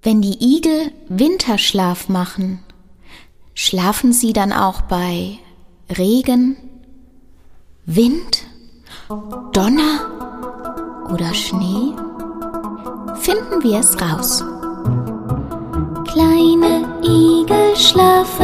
Wenn die Igel Winterschlaf machen, schlafen sie dann auch bei Regen, Wind, Donner oder Schnee? Finden wir es raus. Kleine Igel schlafen